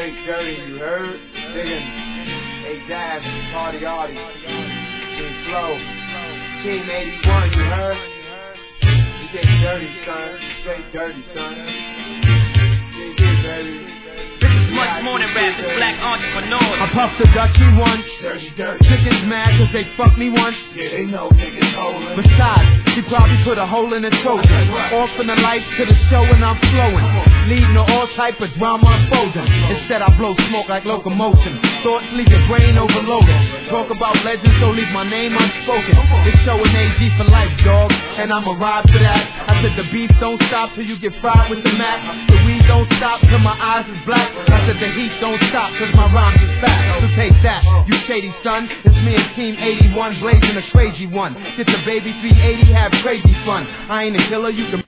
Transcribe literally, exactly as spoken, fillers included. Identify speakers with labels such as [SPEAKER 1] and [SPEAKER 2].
[SPEAKER 1] straight dirty, you heard? Diggin' A-Dab, Party Artie, King Flow, Team eighty-one, you heard? We get dirty, son, straight dirty, son. Get here, baby.
[SPEAKER 2] Much more than rap, it's black entrepreneurs.
[SPEAKER 3] I puffed the Dutchie once.
[SPEAKER 1] Dirty, dirty.
[SPEAKER 3] Chickens mad cause they fucked me once.
[SPEAKER 1] Yeah, they know niggas holding.
[SPEAKER 3] Besides, she probably put a hole in the Trojan. Off in the lights to the show and I'm flowing. Leading to all type of drama unfolding. Instead I blow smoke like locomotion. Thoughts leave your brain overloaded. Talk about legends, so leave my name unspoken. This show an A G for life, dog. And I'ma ride for that. I said the beef don't stop till you get fried with the Mac. The weed don't stop till my eyes is black. I said the heat don't stop cause my rhymes is fat. So take that, you shady son. It's me and Team eighty-one blazing a crazy one. Get the baby three eighty, have crazy fun. I ain't a killer, you can